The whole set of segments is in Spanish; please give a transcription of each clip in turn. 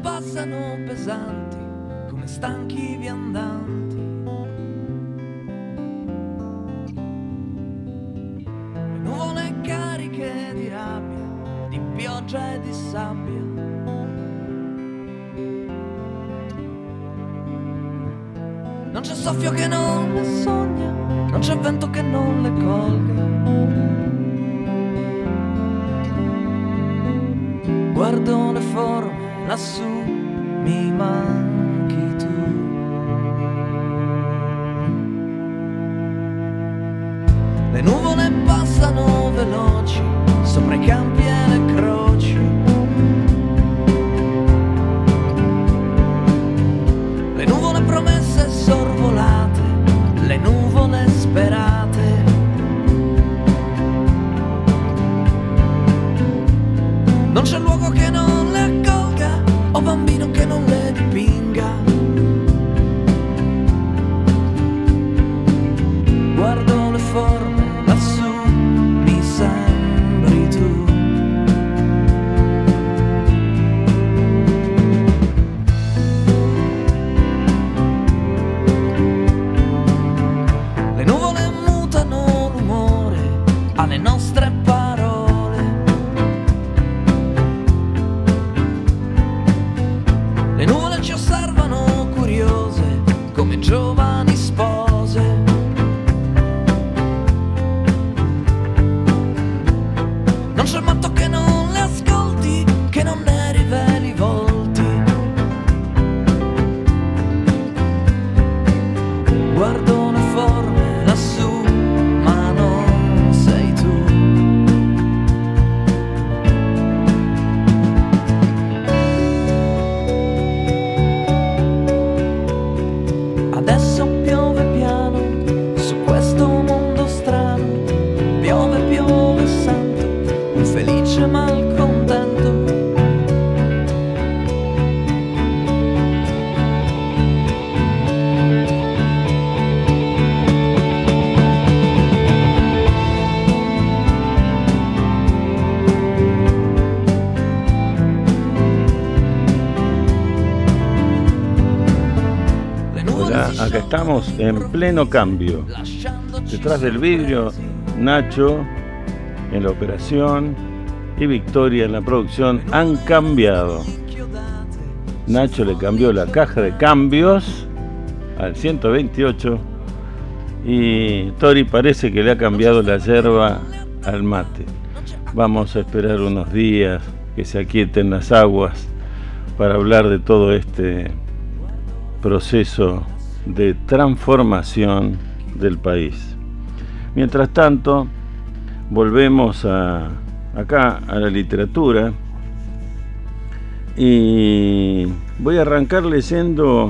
passano pesanti come stanchi viandanti. Le nuvole cariche di rabbia, di pioggia e di sabbia. Non c'è soffio che non le sogna, non c'è vento che non le colga. Guardo le forme lassù, mi manchi tu. Le nuvole passano veloci sopra i campi e le croci. Le nuvole promesse sorvolate, le nuvole sperate. Non c'è luogo che non le accolga, o bambino che non le dipinga. Guardo le forme lassù, mi sembri tu. Le nuvole mutano l'umore alle nostre parole. Le nuvole ci osservano curiose come giovani spose. Non c'è matto che non le ascolti, che non ne riveli i volti. Guardo le forme lassù, ma non sei tu. Adesso piove piano su questo mondo strano. Piove, piove, sento un felice malcontento. Le nuvole Hola, si acá estamos en pleno cambio. lasciandoci Detrás del vidrio, Nacho en la operación y Victoria en la producción han cambiado. inchiodate. Nacho le cambió la caja de cambios al 128 y Tori parece que le ha cambiado la yerba al mate. Vamos a esperar unos días que se aquieten las aguas para hablar de todo este proceso de transformación del país. Mientras tanto, volvemos acá a la literatura y voy a arrancar leyendo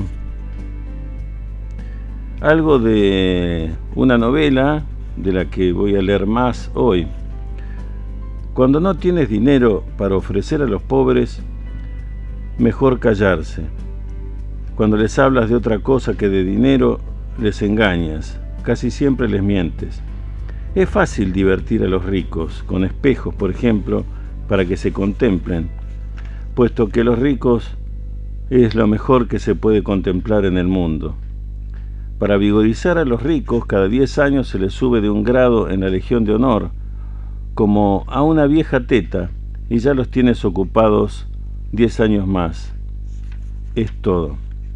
algo de una novela de la que voy a leer más hoy. Cuando no tienes dinero para ofrecer a los pobres, mejor callarse. Cuando les hablas de otra cosa que de dinero, les engañas, casi siempre les mientes. Es fácil divertir a los ricos, con espejos, por ejemplo, para que se contemplen, puesto que los ricos es lo mejor que se puede contemplar en el mundo. Para vigorizar a los ricos, cada 10 años se les sube de un grado en la Legión de Honor, como a una vieja teta, y ya los tienes ocupados 10 años más. Es todo.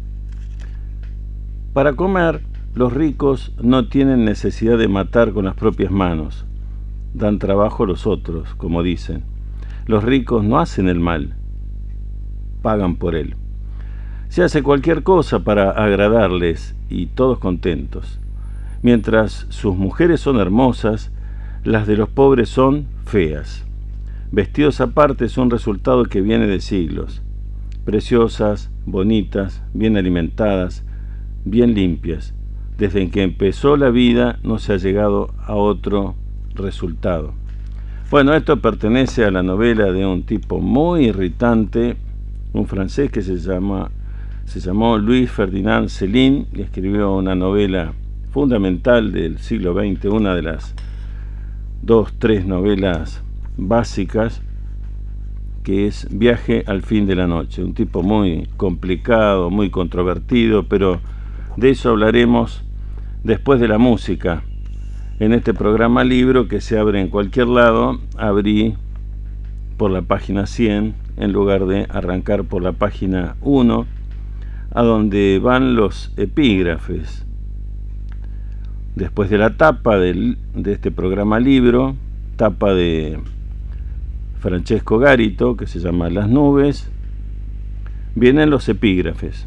Para comer, los ricos no tienen necesidad de matar con las propias manos. Dan trabajo a los otros, como dicen. Los ricos no hacen el mal, pagan por él. Se hace cualquier cosa para agradarles y todos contentos. Mientras sus mujeres son hermosas, las de los pobres son feas. Vestidos aparte es un resultado que viene de siglos. Preciosas, bonitas, bien alimentadas, bien limpias. Desde que empezó la vida no se ha llegado a otro resultado. Bueno, esto pertenece a la novela de un tipo muy irritante, un francés que se llamó Louis Ferdinand Céline, y escribió una novela fundamental del siglo XX, una de las 2, 3 novelas básicas que es Viaje al fin de la noche. Un tipo muy complicado, muy controvertido, pero de eso hablaremos después de la música. En este programa libro que se abre en cualquier lado, abrí por la página 100 en lugar de arrancar por la página 1, a donde van los epígrafes. Después de la tapa de este programa libro, tapa de Francesco Garito, que se llama Las nubes, vienen los epígrafes.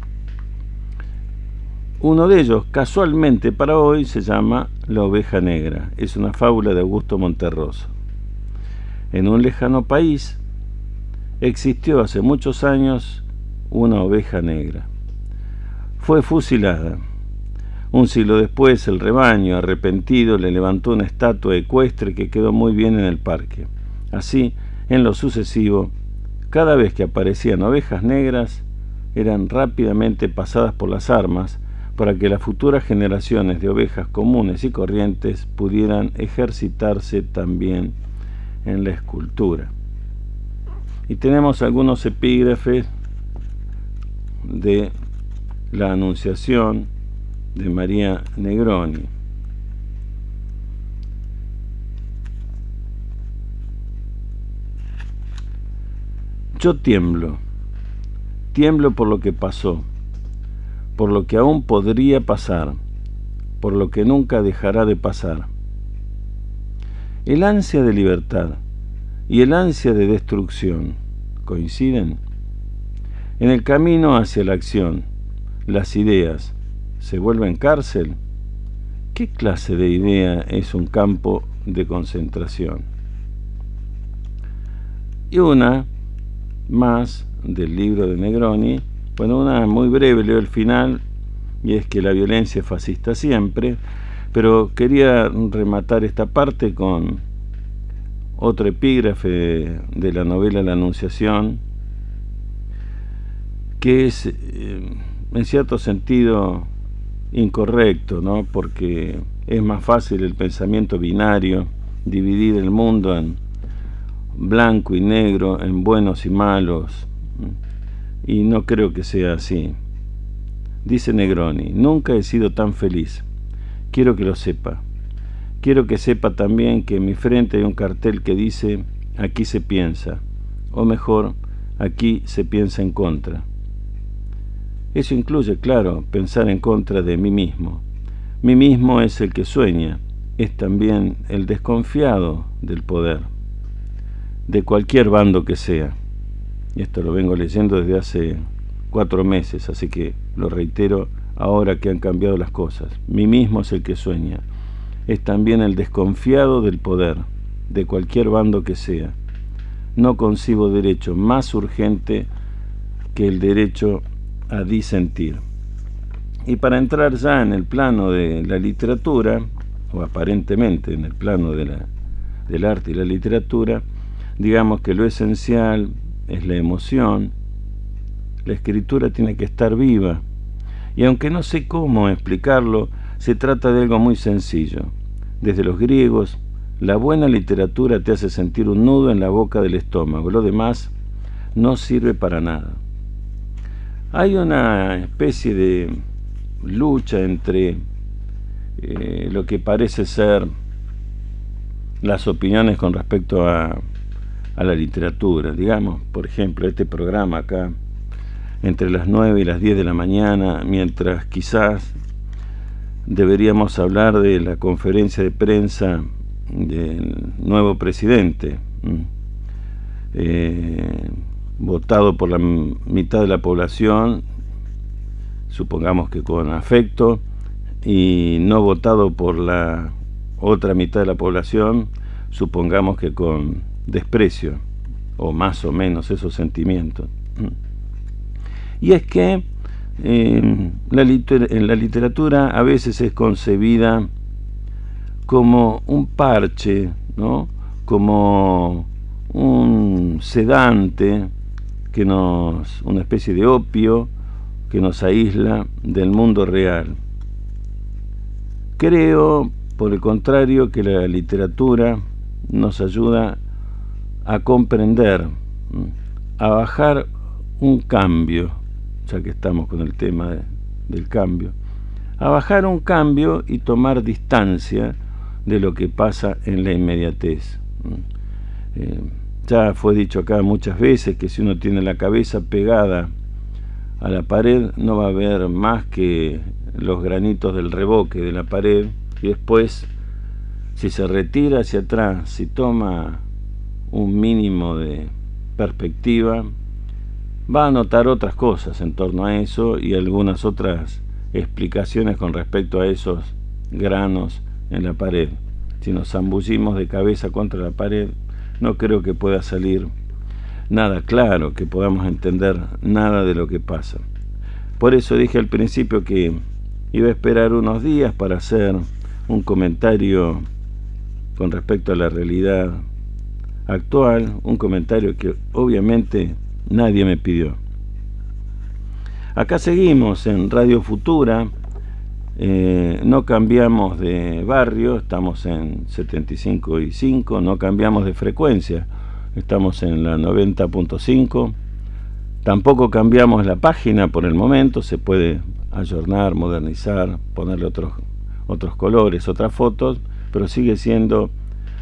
Uno de ellos, casualmente para hoy, se llama La oveja negra. Es una fábula de Augusto Monterroso. En un lejano país existió hace muchos años una oveja negra. Fue fusilada. Un siglo después, el rebaño, arrepentido, le levantó una estatua ecuestre que quedó muy bien en el parque. Así, en lo sucesivo, cada vez que aparecían ovejas negras, eran rápidamente pasadas por las armas para que las futuras generaciones de ovejas comunes y corrientes pudieran ejercitarse también en la escultura. Y tenemos algunos epígrafes de la Anunciación de María Negroni. Yo tiemblo por lo que pasó, por lo que aún podría pasar, por lo que nunca dejará de pasar. El ansia de libertad y el ansia de destrucción coinciden. En el camino hacia la acción, las ideas se vuelven cárcel. ¿Qué clase de idea es un campo de concentración? Y una más del libro de Negroni, bueno, una muy breve, leo el final, y es que la violencia es fascista siempre, pero quería rematar esta parte con otro epígrafe de la novela La Anunciación, que es en cierto sentido incorrecto, ¿no? Porque es más fácil el pensamiento binario, dividir el mundo en blanco y negro, en buenos y malos, y no creo que sea así. Dice Negroni: nunca he sido tan feliz. Quiero que lo sepa. Quiero que sepa también que en mi frente hay un cartel que dice: aquí se piensa, o mejor, aquí se piensa en contra. Eso incluye, claro, pensar en contra de mí mismo. Mí mismo es el que sueña, es también el desconfiado del poder, de cualquier bando que sea. Y esto lo vengo leyendo desde hace 4 meses, así que lo reitero ahora que han cambiado las cosas. Mí mismo es el que sueña, es también el desconfiado del poder, de cualquier bando que sea. No concibo derecho más urgente que el derecho a disentir. Y para entrar ya en el plano de la literatura, o aparentemente en el plano del arte y la literatura, digamos que lo esencial es la emoción. La escritura tiene que estar viva, y aunque no sé cómo explicarlo, se trata de algo muy sencillo. Desde los griegos, la buena literatura te hace sentir un nudo en la boca del estómago, lo demás no sirve para nada. Hay una especie de lucha entre lo que parece ser las opiniones con respecto a la literatura. Digamos, por ejemplo, este programa acá, entre las 9 y las 10 de la mañana, mientras quizás deberíamos hablar de la conferencia de prensa del nuevo presidente, votado por la mitad de la población, supongamos que con afecto, y no votado por la otra mitad de la población, supongamos que con desprecio, o más o menos esos sentimientos. Y es que en la literatura a veces es concebida como un parche, ¿no? Como un sedante una especie de opio que nos aísla del mundo real. Creo, por el contrario, que la literatura nos ayuda a comprender a bajar un cambio, ya que estamos con el tema del cambio, a bajar un cambio y tomar distancia de lo que pasa en la inmediatez. Ya fue dicho acá muchas veces que si uno tiene la cabeza pegada a la pared no va a ver más que los granitos del revoque de la pared, y después, si se retira hacia atrás, si toma un mínimo de perspectiva, va a notar otras cosas en torno a eso y algunas otras explicaciones con respecto a esos granos en la pared. Si nos zambullimos de cabeza contra la pared, no creo que pueda salir nada claro, que podamos entender nada de lo que pasa. Por eso dije al principio que iba a esperar unos días para hacer un comentario con respecto a la realidad actual, un comentario que obviamente nadie me pidió. Acá seguimos en Radio Futura, no cambiamos de barrio, estamos en 75.5, no cambiamos de frecuencia, estamos en la 90.5, tampoco cambiamos la página por el momento, se puede ayornar, modernizar, ponerle otros colores, otras fotos, pero sigue siendo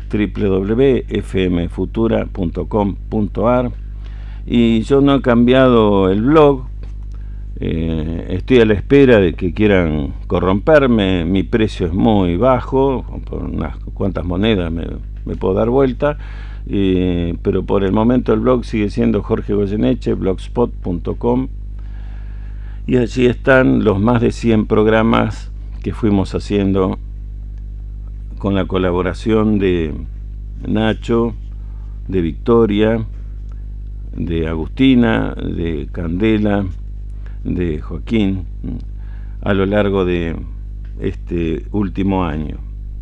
www.fmfutura.com.ar, y yo no he cambiado el blog. Estoy a la espera de que quieran corromperme. Mi precio es muy bajo, por unas cuantas monedas me puedo dar vuelta, pero por el momento el blog sigue siendo Jorge Goyeneche, blogspot.com, y allí están los más de 100 programas que fuimos haciendo con la colaboración de Nacho, de Victoria, de Agustina, de Candela, de Joaquín, a lo largo de este último año.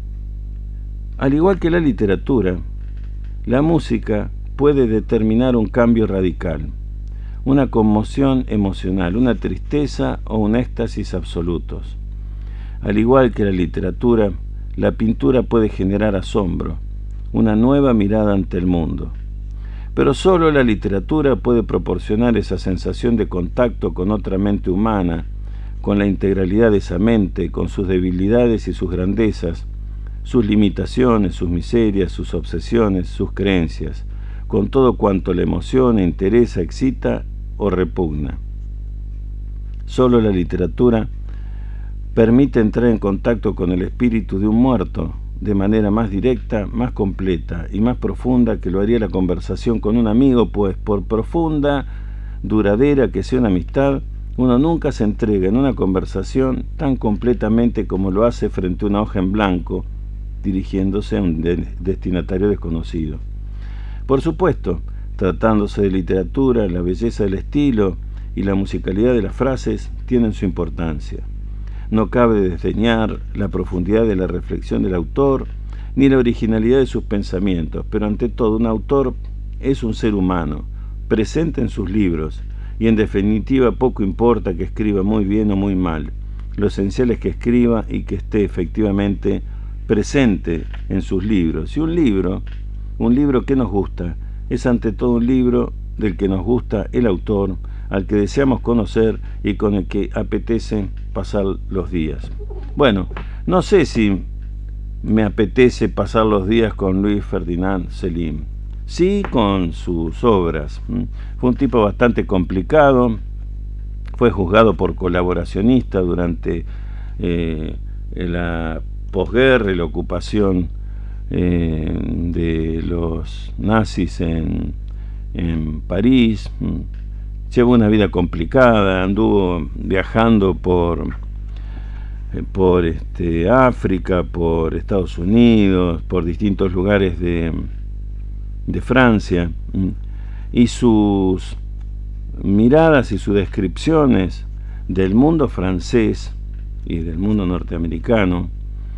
Al igual que la literatura, la música puede determinar un cambio radical, una conmoción emocional, una tristeza o un éxtasis absolutos. Al igual que la literatura, la pintura puede generar asombro, una nueva mirada ante el mundo. Pero solo la literatura puede proporcionar esa sensación de contacto con otra mente humana, con la integralidad de esa mente, con sus debilidades y sus grandezas, sus limitaciones, sus miserias, sus obsesiones, sus creencias, con todo cuanto le emociona, interesa, excita o repugna. Solo la literatura permite entrar en contacto con el espíritu de un muerto de manera más directa, más completa y más profunda que lo haría la conversación con un amigo, pues por profunda, duradera que sea una amistad, uno nunca se entrega en una conversación tan completamente como lo hace frente a una hoja en blanco, dirigiéndose a un destinatario desconocido. Por supuesto, tratándose de literatura, la belleza del estilo y la musicalidad de las frases tienen su importancia. No cabe desdeñar la profundidad de la reflexión del autor, ni la originalidad de sus pensamientos, pero ante todo un autor es un ser humano, presente en sus libros, y en definitiva poco importa que escriba muy bien o muy mal, lo esencial es que escriba y que esté efectivamente presente en sus libros. Y un libro que nos gusta, es ante todo un libro del que nos gusta el autor, al que deseamos conocer y con el que apetece pasar los días. Bueno, no sé si me apetece pasar los días con Luis Ferdinand Selim, sí con sus obras. Fue un tipo bastante complicado, fue juzgado por colaboracionista durante la posguerra y la ocupación de los nazis en París. Llevó una vida complicada, anduvo viajando por África, por Estados Unidos, por distintos lugares de Francia, y sus miradas y sus descripciones del mundo francés y del mundo norteamericano,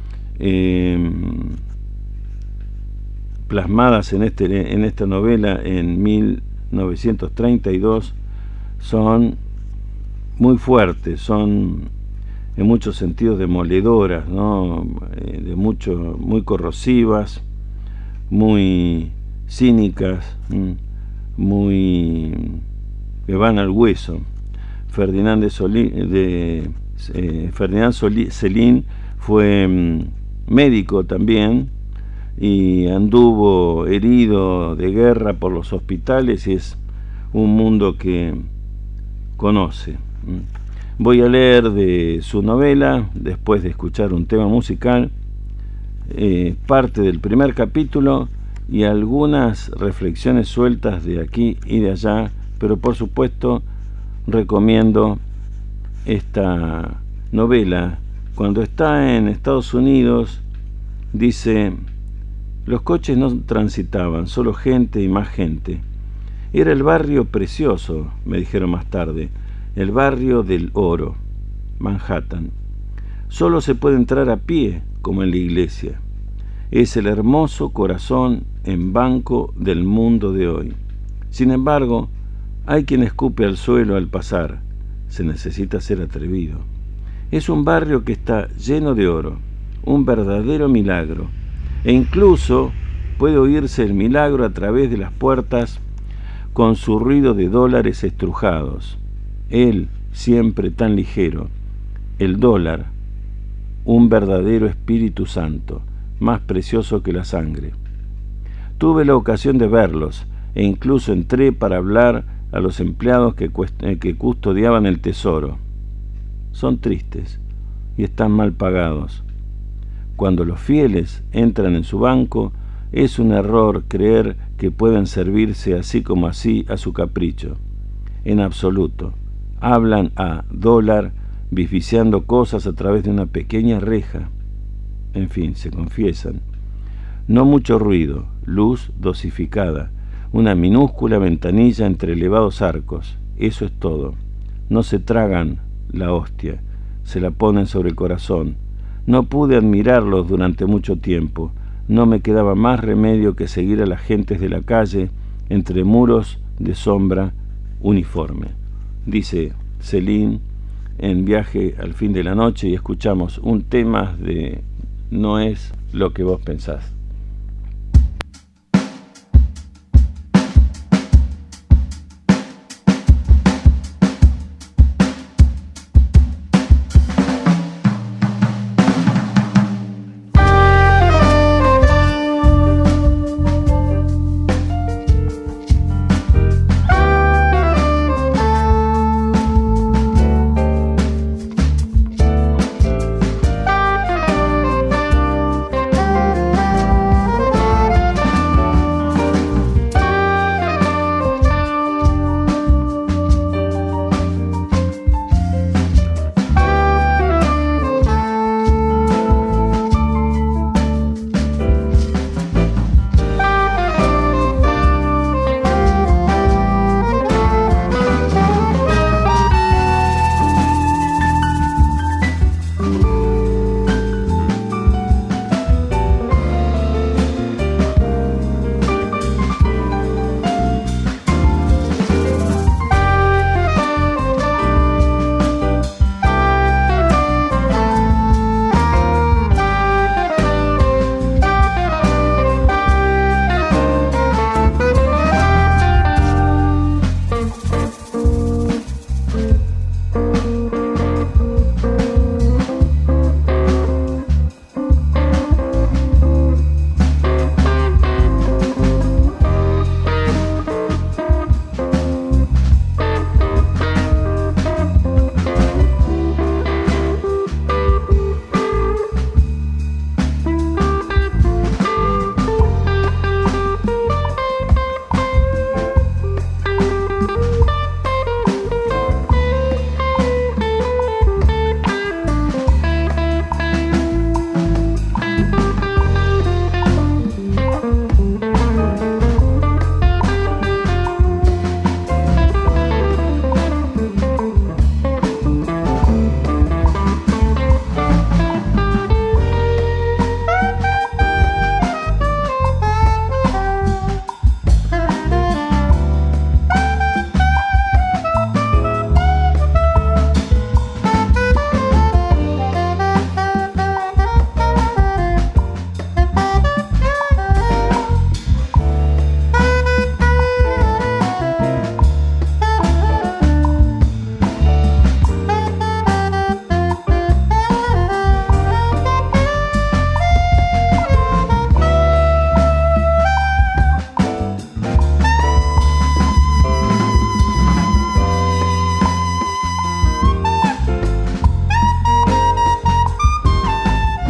plasmadas en esta novela en 1932, son muy fuertes, son en muchos sentidos demoledoras, ¿no? Muy corrosivas, muy cínicas, muy que van al hueso. Ferdinand Céline fue médico también y anduvo herido de guerra por los hospitales y es un mundo que conoce. Voy a leer de su novela, después de escuchar un tema musical, parte del primer capítulo y algunas reflexiones sueltas de aquí y de allá, pero por supuesto recomiendo esta novela. Cuando está en Estados Unidos, dice: los coches no transitaban, solo gente y más gente. Era el barrio precioso, me dijeron más tarde, el barrio del oro, Manhattan. Solo se puede entrar a pie, como en la iglesia. Es el hermoso corazón en banco del mundo de hoy. Sin embargo, hay quien escupe al suelo al pasar. Se necesita ser atrevido. Es un barrio que está lleno de oro, un verdadero milagro. E incluso puede oírse el milagro a través de las puertas con su ruido de dólares estrujados. Él, siempre tan ligero, el dólar, un verdadero Espíritu Santo, más precioso que la sangre. Tuve la ocasión de verlos e incluso entré para hablar a los empleados que custodiaban el tesoro. Son tristes y están mal pagados. Cuando los fieles entran en su banco, es un error creer que pueden servirse así como así a su capricho. En absoluto. Hablan a dólar, bificiando cosas a través de una pequeña reja. En fin, se confiesan. No mucho ruido, luz dosificada, una minúscula ventanilla entre elevados arcos. Eso es todo. No se tragan la hostia, se la ponen sobre el corazón. No pude admirarlos durante mucho tiempo. No me quedaba más remedio que seguir a las gentes de la calle entre muros de sombra uniforme. Dice Céline en Viaje al fin de la noche, y escuchamos un tema de No es lo que vos pensás.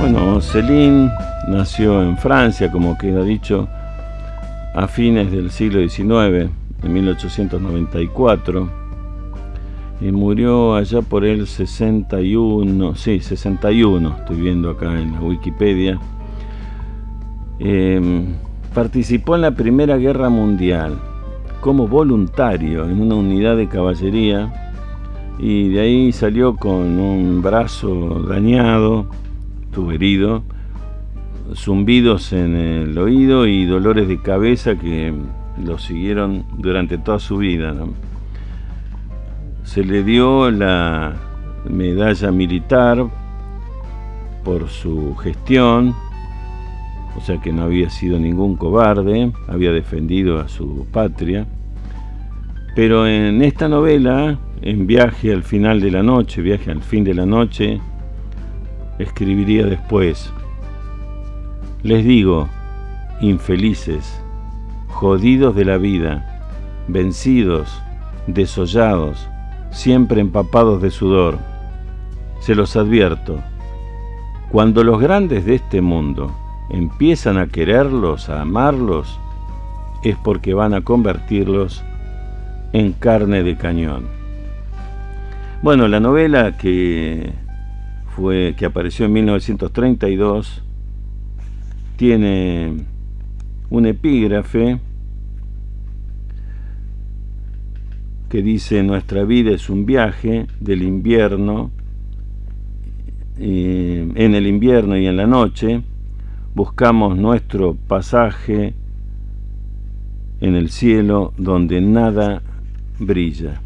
Bueno, Céline nació en Francia, como queda dicho, a fines del siglo XIX, en 1894, y murió allá por el 61, estoy viendo acá en la Wikipedia. Participó en la Primera Guerra Mundial como voluntario en una unidad de caballería, y de ahí salió con un brazo dañado, estuvo herido, zumbidos en el oído y dolores de cabeza que lo siguieron durante toda su vida, ¿no? Se le dio la medalla militar por su gestión, o sea que no había sido ningún cobarde, había defendido a su patria. Pero en esta novela, en Viaje al fin de la noche, escribiría después: les digo, infelices, jodidos de la vida, vencidos, desollados, siempre empapados de sudor, se los advierto, cuando los grandes de este mundo empiezan a quererlos, a amarlos, es porque van a convertirlos en carne de cañón. Bueno, la novela que apareció en 1932 tiene un epígrafe que dice: nuestra vida es un viaje del invierno, en el invierno y en la noche buscamos nuestro pasaje en el cielo donde nada brilla.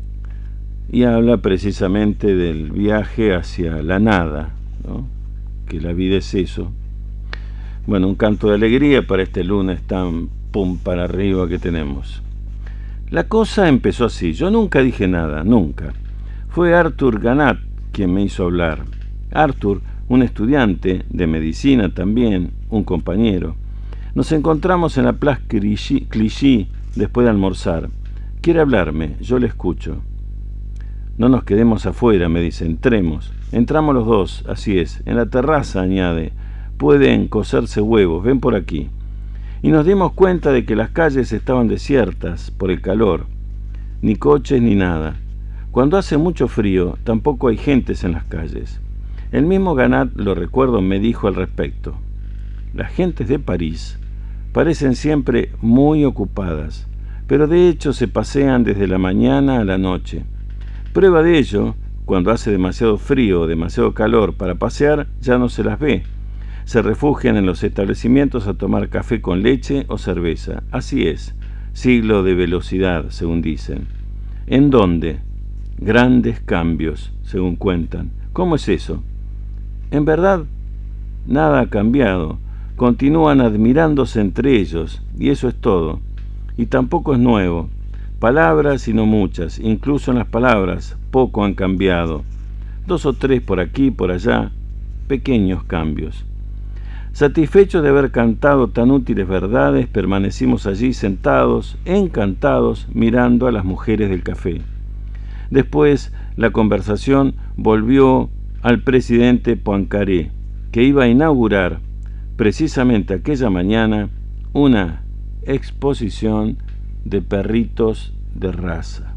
Y habla precisamente del viaje hacia la nada, ¿no? Que la vida es eso. Bueno, un canto de alegría para este lunes tan pum para arriba que tenemos. La cosa empezó así. Yo nunca dije nada, nunca. Fue Arthur Ganat quien me hizo hablar. Arthur, un estudiante de medicina también, un compañero. Nos encontramos en la Place Clichy después de almorzar. Quiere hablarme, yo le escucho. No nos quedemos afuera, me dice, entremos. Entramos los dos, así es. En la terraza, añade, pueden cocerse huevos, ven por aquí. Y nos dimos cuenta de que las calles estaban desiertas por el calor, ni coches ni nada. Cuando hace mucho frío, tampoco hay gentes en las calles. El mismo Ganat, lo recuerdo, me dijo al respecto: las gentes de París parecen siempre muy ocupadas, pero de hecho se pasean desde la mañana a la noche. Prueba de ello, cuando hace demasiado frío o demasiado calor para pasear, ya no se las ve. Se refugian en los establecimientos a tomar café con leche o cerveza. Así es, siglo de velocidad, según dicen. ¿En dónde? Grandes cambios, según cuentan. ¿Cómo es eso? En verdad, nada ha cambiado. Continúan admirándose entre ellos, y eso es todo. Y tampoco es nuevo. Palabras y no muchas, incluso en las palabras poco han cambiado. 2 o 3 por aquí, por allá, pequeños cambios. Satisfechos de haber cantado tan útiles verdades, permanecimos allí sentados, encantados, mirando a las mujeres del café. Después, la conversación volvió al presidente Poincaré, que iba a inaugurar, precisamente aquella mañana, una exposición de perritos de raza.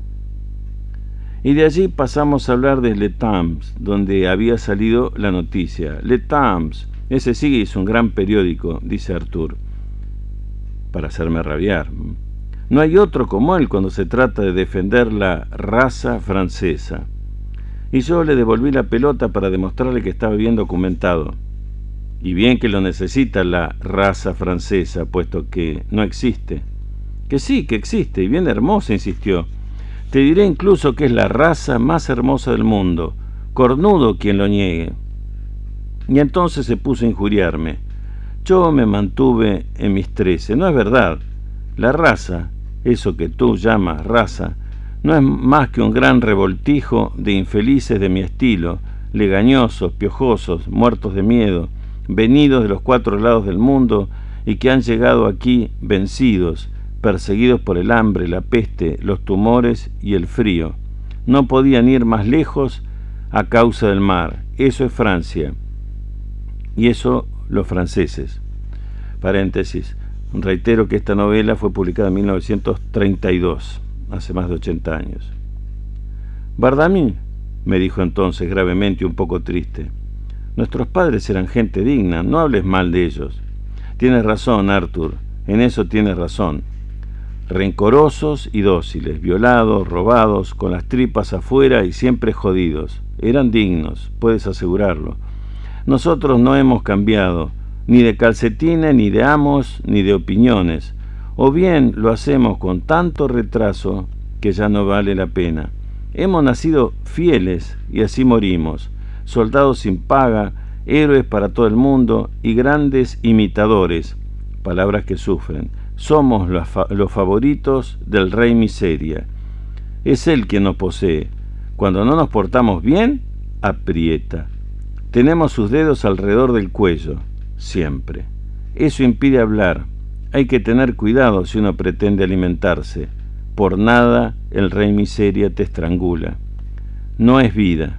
Y de allí pasamos a hablar de Le Temps, donde había salido la noticia. Le Temps, ese sí es un gran periódico, dice Arthur, para hacerme rabiar. No hay otro como él cuando se trata de defender la raza francesa. Y yo le devolví la pelota para demostrarle que estaba bien documentado. Y bien que lo necesita la raza francesa, puesto que no existe. Que sí, que existe, y bien hermosa, insistió. Te diré incluso que es la raza más hermosa del mundo. Cornudo quien lo niegue. Y entonces se puso a injuriarme. Yo me mantuve en mis 13. No es verdad. La raza, eso que tú llamas raza, no es más que un gran revoltijo de infelices de mi estilo, legañosos, piojosos, muertos de miedo, venidos de los 4 lados del mundo y que han llegado aquí vencidos, perseguidos por el hambre, la peste, los tumores y el frío. No podían ir más lejos a causa del mar. Eso es Francia. y eso los franceses. Paréntesis, reitero que esta novela fue publicada en 1932, hace más de 80 años. Bardamí, me dijo entonces gravemente y un poco triste, nuestros padres eran gente digna, no hables mal de ellos. Tienes razón, Arthur, en eso tienes razón. Rencorosos y dóciles, violados, robados, con las tripas afuera y siempre jodidos. Eran dignos, puedes asegurarlo. Nosotros no hemos cambiado, ni de calcetines, ni de amos, ni de opiniones. O bien lo hacemos con tanto retraso que ya no vale la pena. Hemos nacido fieles y así morimos, soldados sin paga, héroes para todo el mundo y grandes imitadores, palabras que sufren. Somos los favoritos del rey miseria. Es él quien nos posee. Cuando no nos portamos bien, aprieta. Tenemos sus dedos alrededor del cuello, siempre. Eso impide hablar. Hay que tener cuidado si uno pretende alimentarse. Por nada el rey miseria te estrangula. No es vida.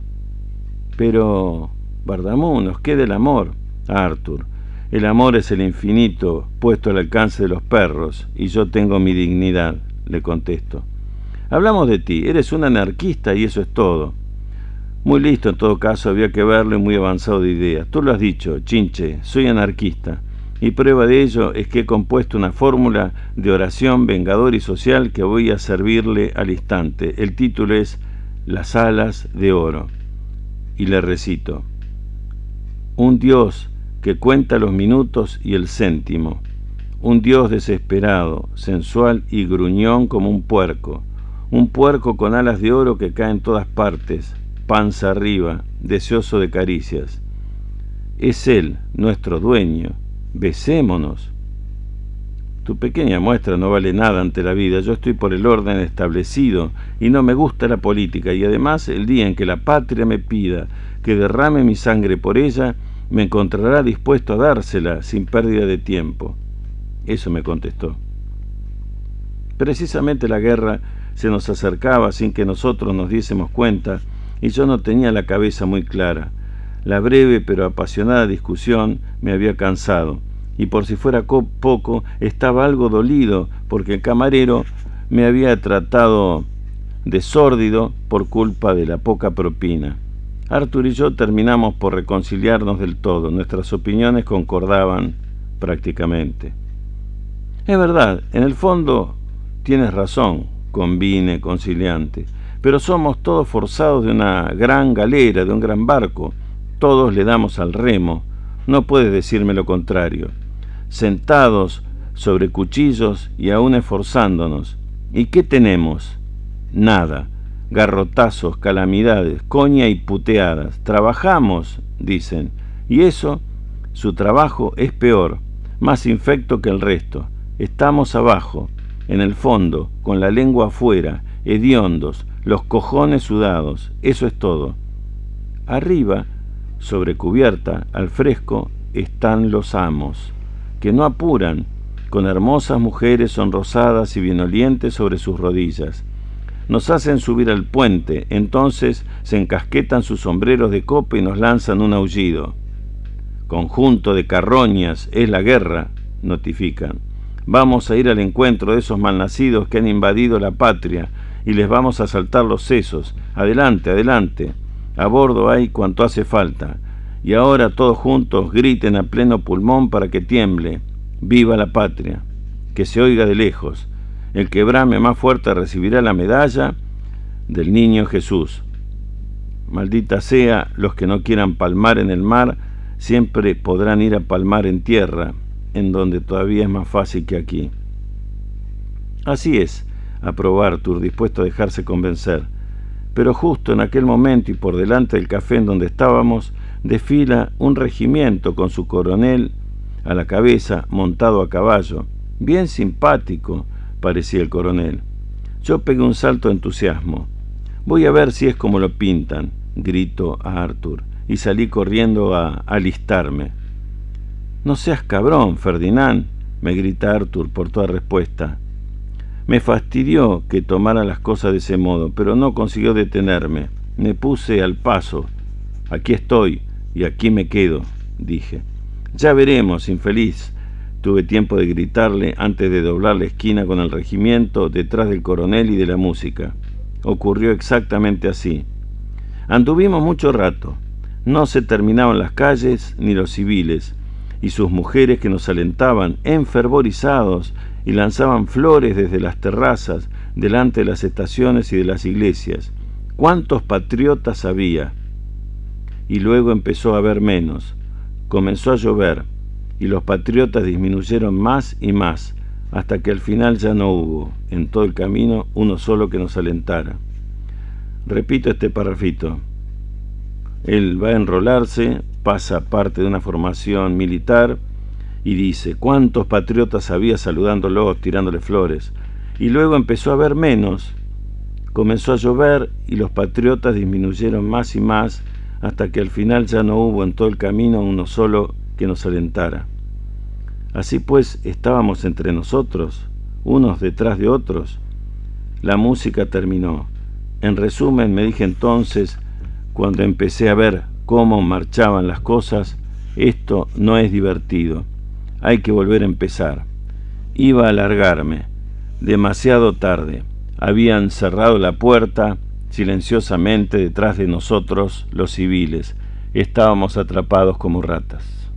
Pero, Bardamú, nos queda el amor, Arthur. El amor es el infinito puesto al alcance de los perros, y yo tengo mi dignidad, le contesto. Hablamos de ti, eres un anarquista y eso es todo. Muy listo en todo caso, había que verlo y muy avanzado de ideas. Tú lo has dicho, Chinche, soy anarquista. Y prueba de ello es que he compuesto una fórmula de oración vengadora y social que voy a servirle al instante. El título es Las alas de oro. Y le recito: un Dios que cuenta los minutos y el céntimo, un Dios desesperado, sensual y gruñón como un puerco con alas de oro que cae en todas partes, panza arriba, deseoso de caricias. Es Él, nuestro dueño. Besémonos. Tu pequeña muestra no vale nada ante la vida. Yo estoy por el orden establecido y no me gusta la política, y además el día en que la patria me pida que derrame mi sangre por ella, me encontrará dispuesto a dársela sin pérdida de tiempo. Eso me contestó. Precisamente la guerra se nos acercaba sin que nosotros nos diésemos cuenta, y yo no tenía la cabeza muy clara. La breve pero apasionada discusión me había cansado, y por si fuera poco, estaba algo dolido porque el camarero me había tratado de sórdido por culpa de la poca propina. Arthur y yo terminamos por reconciliarnos del todo. Nuestras opiniones concordaban prácticamente. Es verdad, en el fondo tienes razón, convine, conciliante, pero somos todos forzados de una gran galera, de un gran barco. Todos le damos al remo. No puedes decirme lo contrario. Sentados sobre cuchillos y aún esforzándonos. ¿Y qué tenemos? Nada. Garrotazos, calamidades, coña y puteadas. Trabajamos, dicen, y eso, su trabajo es peor, más infecto que el resto. Estamos abajo, en el fondo, con la lengua afuera, hediondos, los cojones sudados, eso es todo. Arriba, sobre cubierta, al fresco, están los amos, que no apuran, con hermosas mujeres sonrosadas y bienolientes sobre sus rodillas. Nos hacen subir al puente, entonces se encasquetan sus sombreros de copa y nos lanzan un aullido. Conjunto de carroñas, es la guerra, notifican. Vamos a ir al encuentro de esos malnacidos que han invadido la patria y les vamos a saltar los sesos. Adelante, adelante. A bordo hay cuanto hace falta. Y ahora todos juntos griten a pleno pulmón para que tiemble. ¡Viva la patria! Que se oiga de lejos. El que brame más fuerte recibirá la medalla del niño Jesús. Maldita sea, los que no quieran palmar en el mar, siempre podrán ir a palmar en tierra, en donde todavía es más fácil que aquí. Así es, aprobó Arthur, dispuesto a dejarse convencer. Pero justo en aquel momento y por delante del café en donde estábamos, desfila un regimiento con su coronel a la cabeza, montado a caballo. Bien simpático parecía el coronel. Yo pegué un salto de entusiasmo. Voy a ver si es como lo pintan, gritó a Arthur, y salí corriendo a alistarme. No seas cabrón, Ferdinand, me grita Arthur por toda respuesta. Me fastidió que tomara las cosas de ese modo, pero no consiguió detenerme. Me puse al paso. Aquí estoy y aquí me quedo. dije. Ya veremos, infeliz. Tuve tiempo de gritarle antes de doblar la esquina con el regimiento detrás del coronel y de la música. Ocurrió exactamente así. Anduvimos mucho rato. No se terminaban las calles ni los civiles, y sus mujeres que nos alentaban enfervorizados y lanzaban flores desde las terrazas, delante de las estaciones y de las iglesias. ¿Cuántos patriotas había? Y luego empezó a haber menos. Comenzó a llover, y los patriotas disminuyeron más y más, hasta que al final ya no hubo, en todo el camino, uno solo que nos alentara. Repito este parrafito. Él va a enrolarse, pasa parte de una formación militar y dice, ¿cuántos patriotas había saludándolos, tirándole flores? Y luego empezó a haber menos, comenzó a llover y los patriotas disminuyeron más y más, hasta que al final ya no hubo en todo el camino uno solo que nos alentara. Así pues estábamos entre nosotros, unos detrás de otros. La música terminó. En resumen, me dije entonces, cuando empecé a ver cómo marchaban las cosas, esto no es divertido. Hay que volver a empezar. Iba a largarme. Demasiado tarde. Habían cerrado la puerta silenciosamente detrás de nosotros, los civiles. Estábamos atrapados como ratas.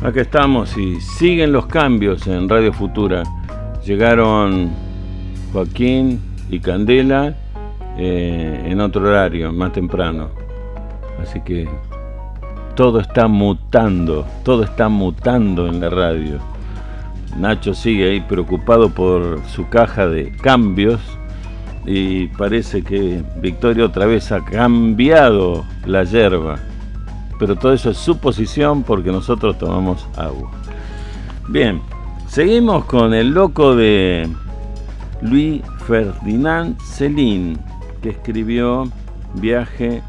Acá estamos y siguen los cambios en Radio Futura. Llegaron Joaquín y Candela en otro horario, más temprano. Así que todo está mutando en la radio. Nacho sigue ahí preocupado por su caja de cambios y parece que Victoria otra vez ha cambiado la yerba. Pero todo eso es suposición porque nosotros tomamos agua. Bien, seguimos con el loco de Louis Ferdinand Céline, que escribió Viaje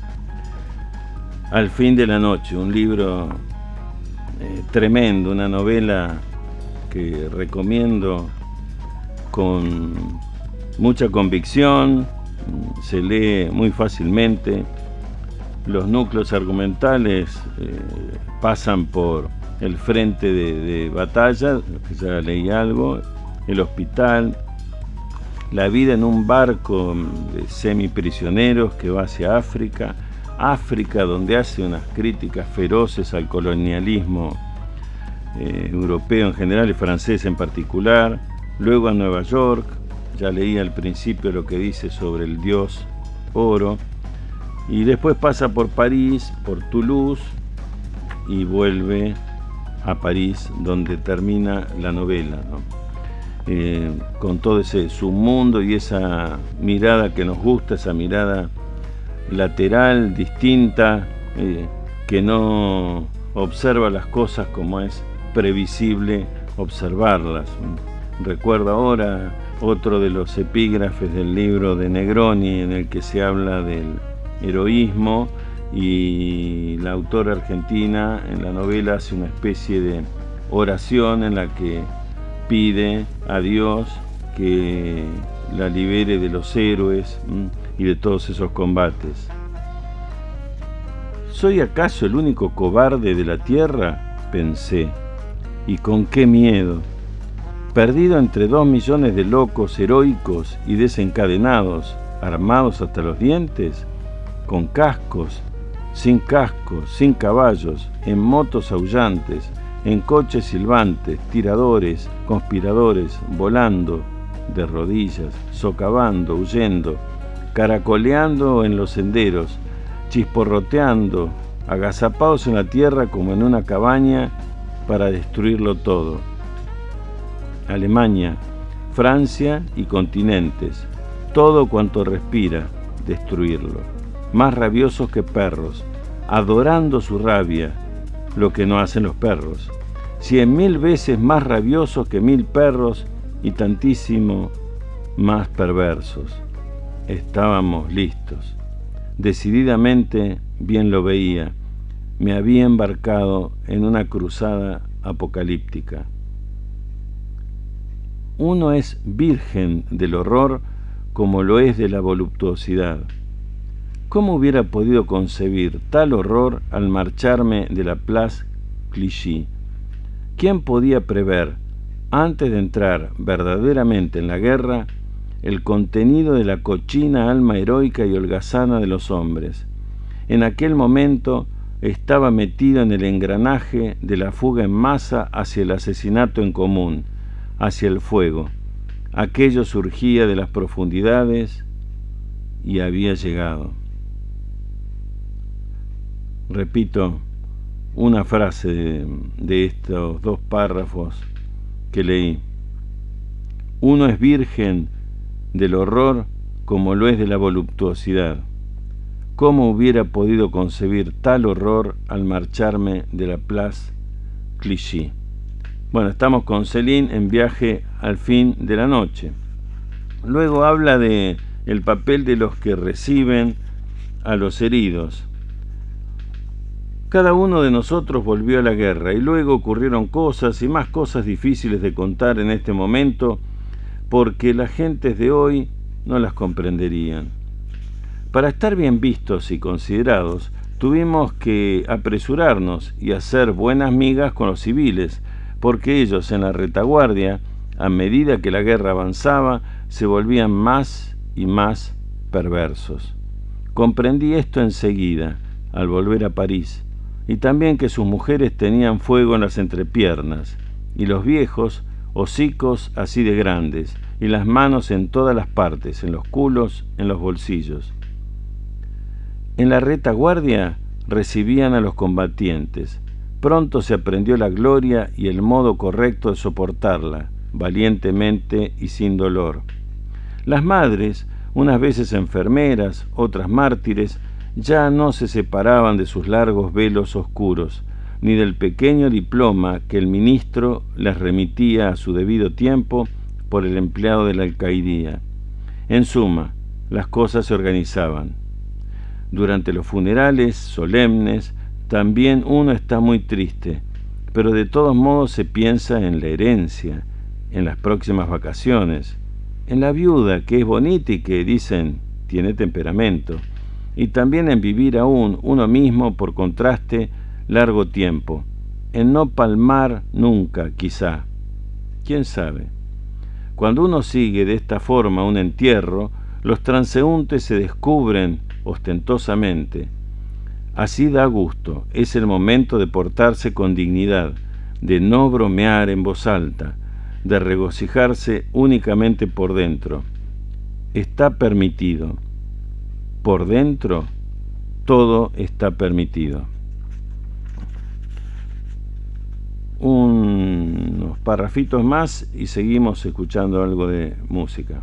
al fin de la noche, un libro tremendo, una novela que recomiendo con mucha convicción, se lee muy fácilmente. Los núcleos argumentales pasan por el frente de batalla, que ya leí algo, el hospital, la vida en un barco de semiprisioneros que va hacia África, donde hace unas críticas feroces al colonialismo europeo en general y francés en particular, luego a Nueva York, ya leí al principio lo que dice sobre el dios oro, y después pasa por París, por Toulouse, y vuelve a París, donde termina la novela, ¿no? Con todo ese submundo y esa mirada que nos gusta, esa mirada lateral, distinta, que no observa las cosas como es previsible observarlas. Recuerdo ahora otro de los epígrafes del libro de Negroni, en el que se habla del heroísmo, y la autora argentina en la novela hace una especie de oración en la que pide a Dios que la libere de los héroes y de todos esos combates. ¿Soy acaso el único cobarde de la tierra?, pensé, y con qué miedo, perdido entre 2 millones de locos heroicos y desencadenados, armados hasta los dientes, con cascos, sin caballos, en motos aullantes, en coches silbantes, tiradores, conspiradores, volando, de rodillas, socavando, huyendo, caracoleando en los senderos, chisporroteando, agazapados en la tierra como en una cabaña para destruirlo todo. Alemania, Francia y continentes, todo cuanto respira, destruirlo. Más rabiosos que perros, adorando su rabia, lo que no hacen los perros. 100.000 veces más rabiosos que 1000 perros y tantísimo más perversos. Estábamos listos. Decididamente, bien lo veía, me había embarcado en una cruzada apocalíptica. Uno es virgen del horror como lo es de la voluptuosidad. ¿Cómo hubiera podido concebir tal horror al marcharme de la Place Clichy? ¿Quién podía prever, antes de entrar verdaderamente en la guerra, el contenido de la cochina alma heroica y holgazana de los hombres? En aquel momento estaba metido en el engranaje de la fuga en masa hacia el asesinato en común, hacia el fuego. Aquello surgía de las profundidades y había llegado. Repito una frase de estos 2 párrafos que leí. Uno es virgen del horror como lo es de la voluptuosidad. ¿Cómo hubiera podido concebir tal horror al marcharme de la Place Clichy? Bueno, estamos con Céline en Viaje al fin de la noche. Luego habla de el papel de los que reciben a los heridos. Cada uno de nosotros volvió a la guerra y luego ocurrieron cosas y más cosas difíciles de contar en este momento porque las gentes de hoy no las comprenderían. Para estar bien vistos y considerados, tuvimos que apresurarnos y hacer buenas migas con los civiles, porque ellos en la retaguardia, a medida que la guerra avanzaba, se volvían más y más perversos. Comprendí esto enseguida, al volver a París, y también que sus mujeres tenían fuego en las entrepiernas, y los viejos hocicos así de grandes, y las manos en todas las partes, en los culos, en los bolsillos. En la retaguardia recibían a los combatientes. Pronto se aprendió la gloria y el modo correcto de soportarla, valientemente y sin dolor. Las madres, unas veces enfermeras, otras mártires, ya no se separaban de sus largos velos oscuros, ni del pequeño diploma que el ministro les remitía a su debido tiempo por el empleado de la alcaidía. En suma, las cosas se organizaban. Durante los funerales solemnes, también uno está muy triste, pero de todos modos se piensa en la herencia, en las próximas vacaciones, en la viuda, que es bonita y que, dicen, tiene temperamento, y también en vivir aún uno mismo por contraste largo tiempo, en no palmar nunca, quizá. ¿Quién sabe? Cuando uno sigue de esta forma un entierro, los transeúntes se descubren ostentosamente. Así da gusto, es el momento de portarse con dignidad, de no bromear en voz alta, de regocijarse únicamente por dentro. Está permitido. Por dentro, todo está permitido. Unos parrafitos más y seguimos escuchando algo de música.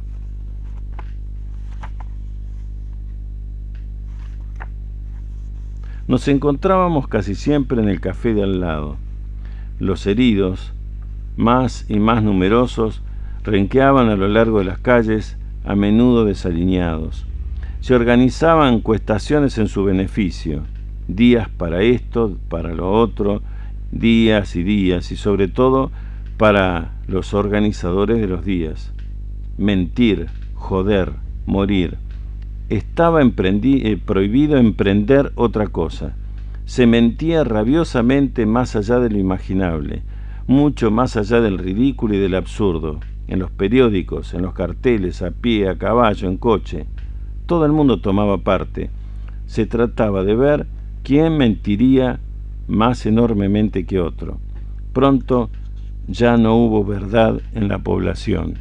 Nos encontrábamos casi siempre en el café de al lado. Los heridos, más y más numerosos, renqueaban a lo largo de las calles, a menudo desaliñados. Se organizaban cuestaciones en su beneficio, días para esto, para lo otro, días y sobre todo para los organizadores de los días. Mentir, joder, morir. Estaba prohibido emprender otra cosa. Se mentía rabiosamente más allá de lo imaginable, mucho más allá del ridículo y del absurdo, en los periódicos, en los carteles, a pie, a caballo, en coche. Todo el mundo tomaba parte. Se trataba de ver quién mentiría más enormemente que otro. Pronto ya no hubo verdad en la población.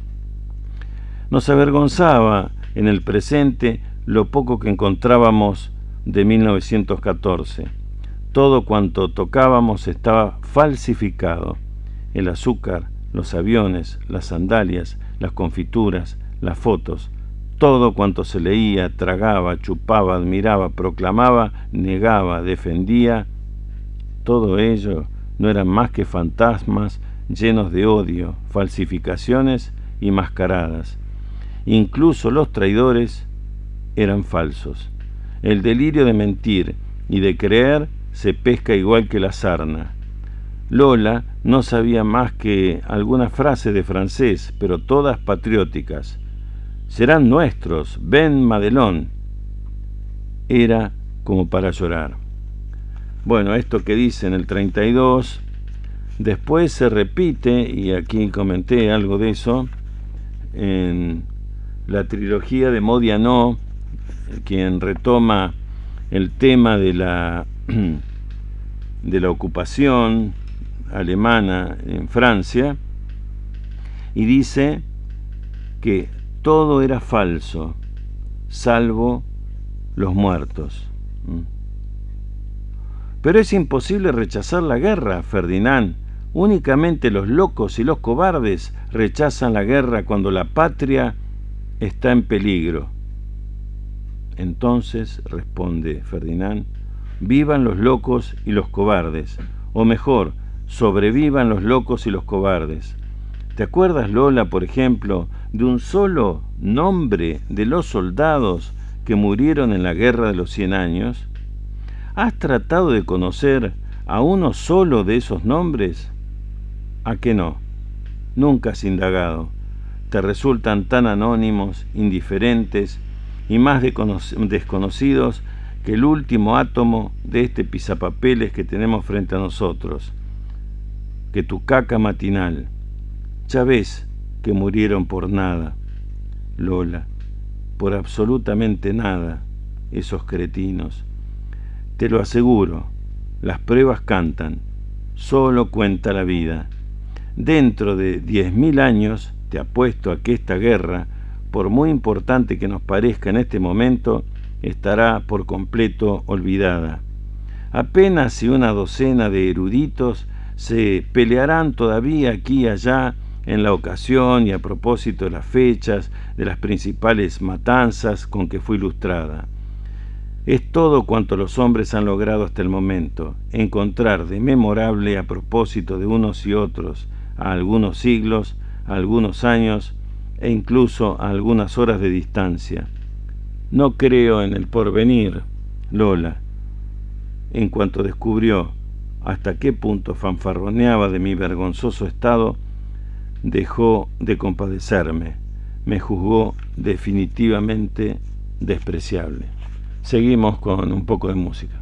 Nos avergonzaba en el presente lo poco que encontrábamos de 1914. Todo cuanto tocábamos estaba falsificado. El azúcar, los aviones, las sandalias, las confituras, las fotos, todo cuanto se leía, tragaba, chupaba, admiraba, proclamaba, negaba, defendía, todo ello no eran más que fantasmas llenos de odio, falsificaciones y mascaradas. Incluso los traidores eran falsos. El delirio de mentir y de creer se pesca igual que la sarna. Lola no sabía más que algunas frases de francés, pero todas patrióticas. Serán nuestros, Ben Madelón. Era como para llorar. Bueno, esto que dice en el 32, después se repite, y aquí comenté algo de eso, en la trilogía de Modiano, quien retoma el tema de la ocupación alemana en Francia, y dice que todo era falso, salvo los muertos. Pero es imposible rechazar la guerra, Ferdinand. Únicamente los locos y los cobardes rechazan la guerra cuando la patria está en peligro. Entonces, responde Ferdinand, vivan los locos y los cobardes, o mejor, sobrevivan los locos y los cobardes. ¿Te acuerdas, Lola, por ejemplo, de un solo nombre de los soldados que murieron en la Guerra de los 100 años? ¿Has tratado de conocer a uno solo de esos nombres? ¿A qué no? Nunca has indagado. Te resultan tan anónimos, indiferentes y más desconocidos que el último átomo de este pisapapeles que tenemos frente a nosotros, que tu caca matinal. Ya ves que murieron por nada, Lola, por absolutamente nada, esos cretinos. Te lo aseguro, Las pruebas cantan, solo cuenta la vida. Dentro de 10.000 años, te apuesto a que esta guerra, por muy importante que nos parezca en este momento, estará por completo olvidada. Apenas si una docena de eruditos se pelearán todavía aquí y allá en la ocasión y a propósito de las fechas de las principales matanzas con que fue ilustrada. Es todo cuanto los hombres han logrado hasta el momento, encontrar de memorable a propósito de unos y otros, a algunos siglos, a algunos años e incluso a algunas horas de distancia. No creo en el porvenir, Lola. En cuanto descubrió hasta qué punto fanfarroneaba de mi vergonzoso estado, dejó de compadecerme, me juzgó definitivamente despreciable. Seguimos con un poco de música.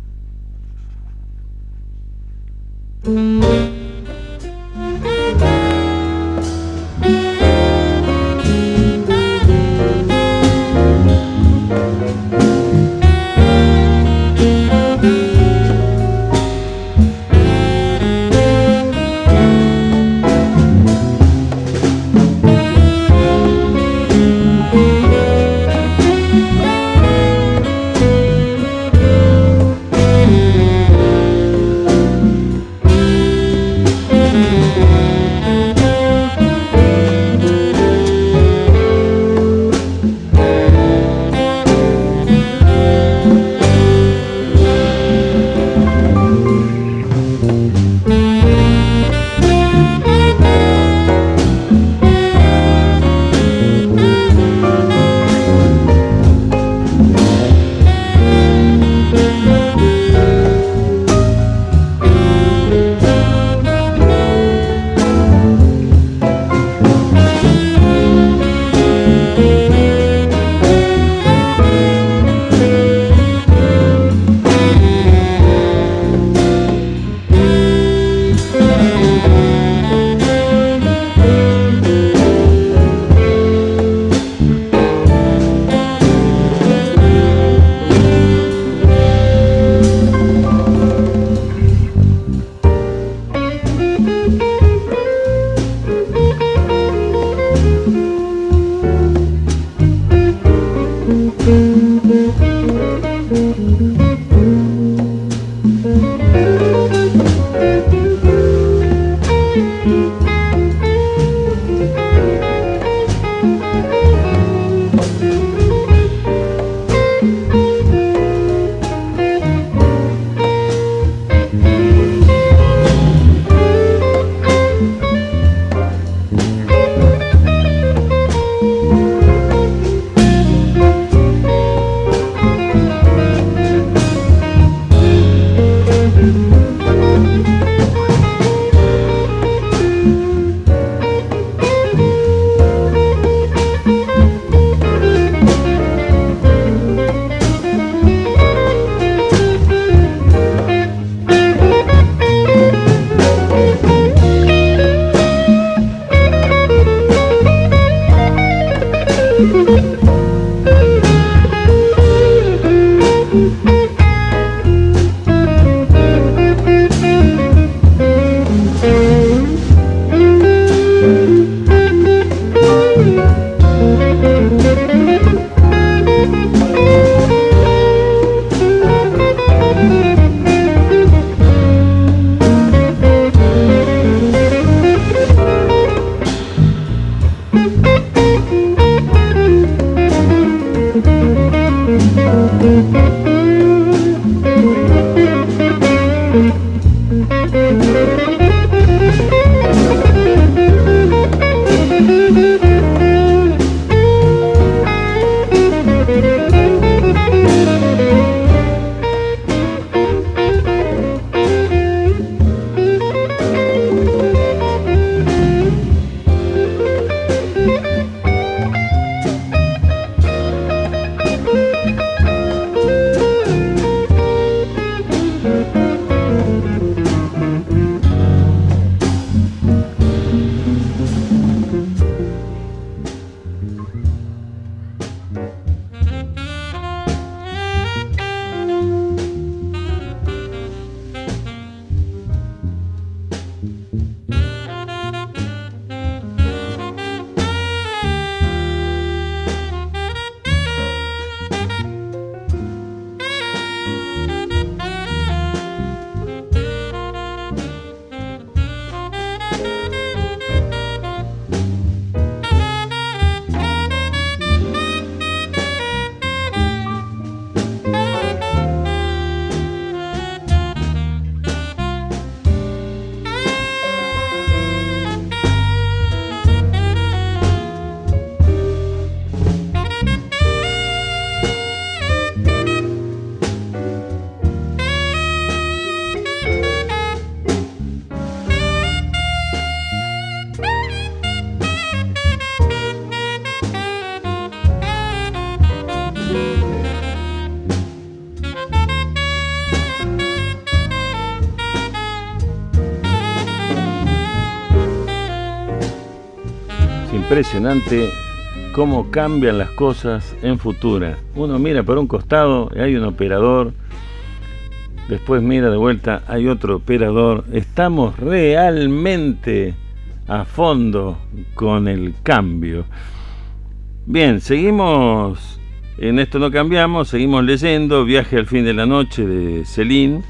impresionante cómo cambian las cosas en Futura. Uno mira por un costado y hay un operador, después mira de vuelta, hay otro operador. Estamos realmente a fondo con el cambio. Bien, seguimos, en esto no cambiamos, seguimos leyendo Viaje al fin de la noche de Céline,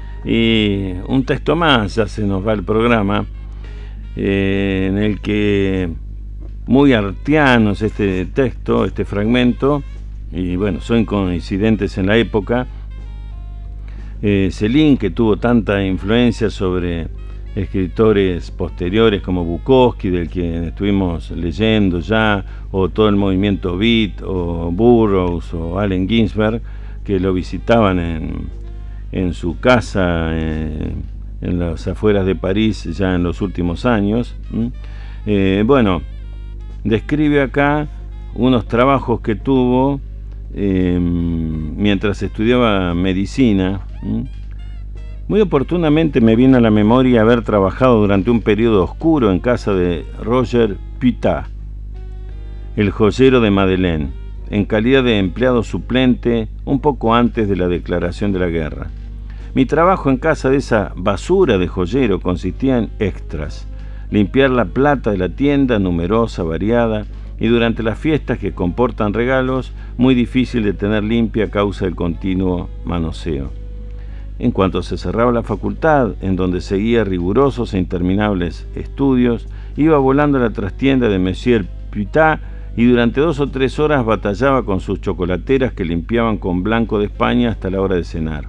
y un texto más, ya se nos va el programa, en el que, muy artiano es este texto, este fragmento, y bueno, son coincidentes en la época. Céline, que tuvo tanta influencia sobre escritores posteriores como Bukowski, del que estuvimos leyendo ya, o todo el movimiento Beat, o Burroughs, o Allen Ginsberg, que lo visitaban en su casa en las afueras de París ya en los últimos años. Bueno, describe acá unos trabajos que tuvo mientras estudiaba medicina. Muy oportunamente me viene a la memoria haber trabajado durante un periodo oscuro en casa de Roger Puttat, el joyero de Madeleine, en calidad de empleado suplente un poco antes de la declaración de la guerra. Mi trabajo en casa de esa basura de joyero consistía en extras, limpiar la plata de la tienda, numerosa, variada, y durante las fiestas que comportan regalos, muy difícil de tener limpia a causa del continuo manoseo. En cuanto se cerraba la facultad, en donde seguía rigurosos e interminables estudios, iba volando a la trastienda de Monsieur Puttat y durante 2 o 3 horas batallaba con sus chocolateras que limpiaban con blanco de España hasta la hora de cenar.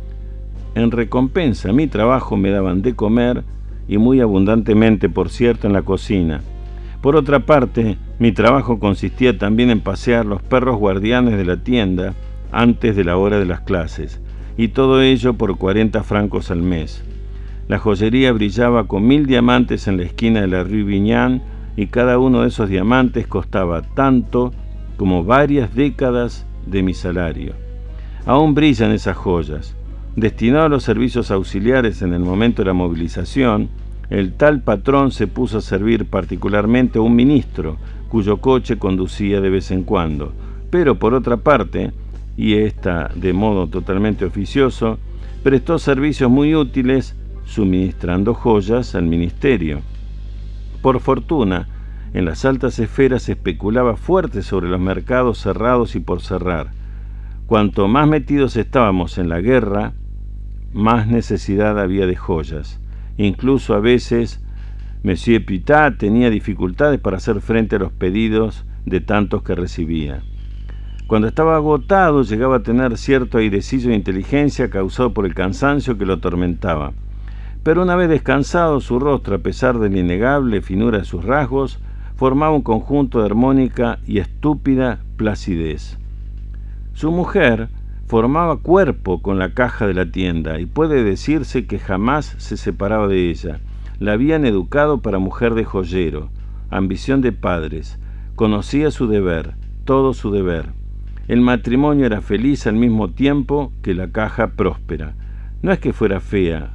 En recompensa a mi trabajo me daban de comer, y muy abundantemente, por cierto, en la cocina. Por otra parte, mi trabajo consistía también en pasear los perros guardianes de la tienda antes de la hora de las clases, y todo ello por 40 francos al mes. La joyería brillaba con 1000 diamantes en la esquina de la Rue Vignán, y cada uno de esos diamantes costaba tanto como varias décadas de mi salario. Aún brillan esas joyas. Destinado a los servicios auxiliares en el momento de la movilización, el tal patrón se puso a servir particularmente a un ministro, cuyo coche conducía de vez en cuando, pero por otra parte, y esta de modo totalmente oficioso, prestó servicios muy útiles suministrando joyas al ministerio. Por fortuna, en las altas esferas se especulaba fuerte sobre los mercados cerrados y por cerrar. Cuanto más metidos estábamos en la guerra, más necesidad había de joyas. Incluso a veces Monsieur Puttat tenía dificultades para hacer frente a los pedidos de tantos que recibía. Cuando estaba agotado, llegaba a tener cierto airecillo de inteligencia causado por el cansancio que lo atormentaba. Pero una vez descansado, su rostro, a pesar de la innegable finura de sus rasgos, formaba un conjunto de armónica y estúpida placidez. Su mujer formaba cuerpo con la caja de la tienda, y puede decirse que jamás se separaba de ella. La habían educado para mujer de joyero, ambición de padres, conocía su deber, todo su deber. El matrimonio era feliz al mismo tiempo que la caja próspera. No es que fuera fea,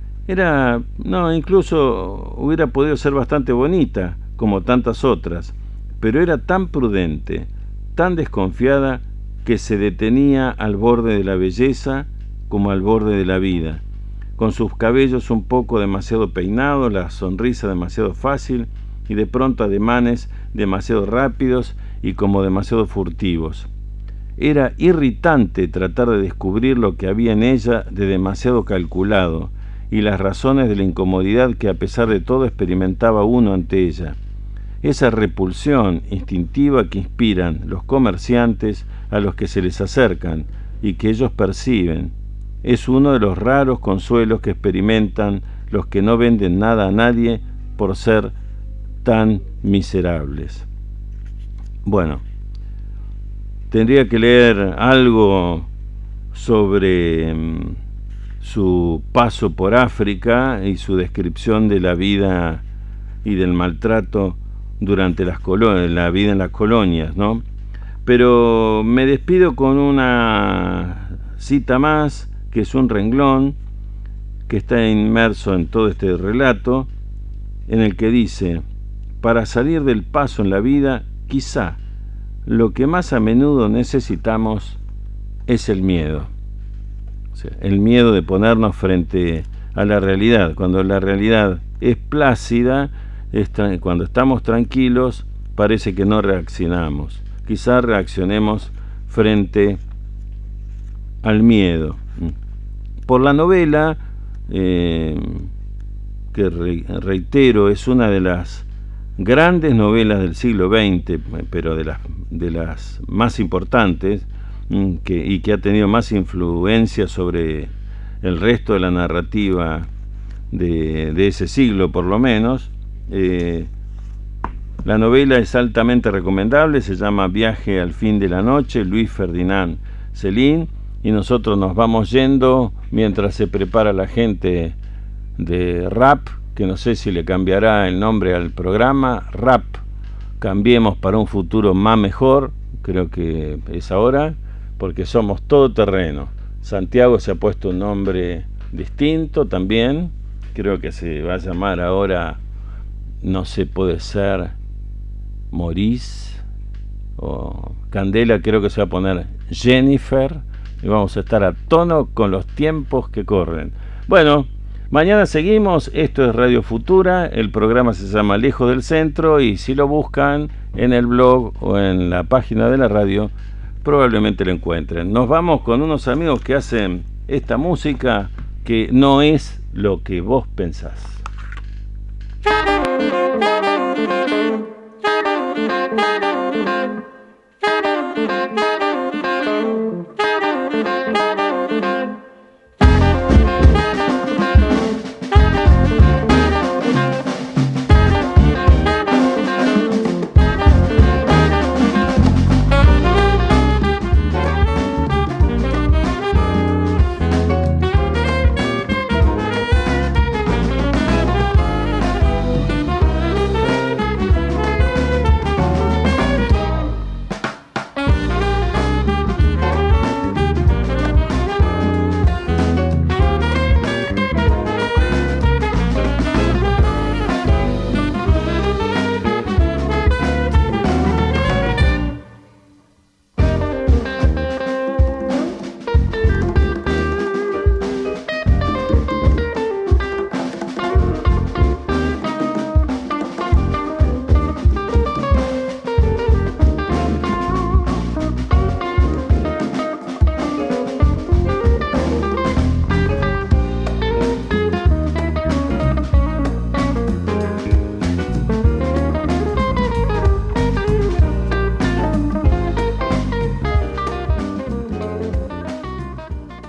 incluso hubiera podido ser bastante bonita, como tantas otras, pero era tan prudente, tan desconfiada, que se detenía al borde de la belleza como al borde de la vida, con sus cabellos un poco demasiado peinados, la sonrisa demasiado fácil y de pronto ademanes demasiado rápidos y como demasiado furtivos. Era irritante tratar de descubrir lo que había en ella de demasiado calculado y las razones de la incomodidad que a pesar de todo experimentaba uno ante ella. Esa repulsión instintiva que inspiran los comerciantes a los que se les acercan y que ellos perciben, es uno de los raros consuelos que experimentan los que no venden nada a nadie por ser tan miserables. Bueno, tendría que leer algo sobre su paso por África y su descripción de la vida y del maltrato durante la vida en las colonias, ¿no? Pero me despido con una cita más, que es un renglón que está inmerso en todo este relato, en el que dice: para salir del paso en la vida, quizá lo que más a menudo necesitamos es el miedo. O sea, el miedo de ponernos frente a la realidad. Cuando la realidad es plácida, cuando estamos tranquilos, parece que no reaccionamos. Quizá reaccionemos frente al miedo. Por la novela, que reitero, es una de las grandes novelas del siglo XX, pero de las más importantes, y que ha tenido más influencia sobre el resto de la narrativa de ese siglo, por lo menos. La novela es altamente recomendable, se llama Viaje al fin de la noche, Luis Ferdinand Céline, y nosotros nos vamos yendo mientras se prepara la gente de Rap, que no sé si le cambiará el nombre al programa, Rap, cambiemos para un futuro más mejor, creo que es ahora, porque somos todoterreno. Santiago se ha puesto un nombre distinto también, creo que se va a llamar ahora, no sé, puede ser Maurice, o Candela creo que se va a poner Jennifer, y vamos a estar a tono con los tiempos que corren. Bueno, mañana seguimos, esto es Radio Futura, el programa se llama Lejos del Centro, y si lo buscan en el blog o en la página de la radio, probablemente lo encuentren. Nos vamos con unos amigos que hacen esta música que no es lo que vos pensás.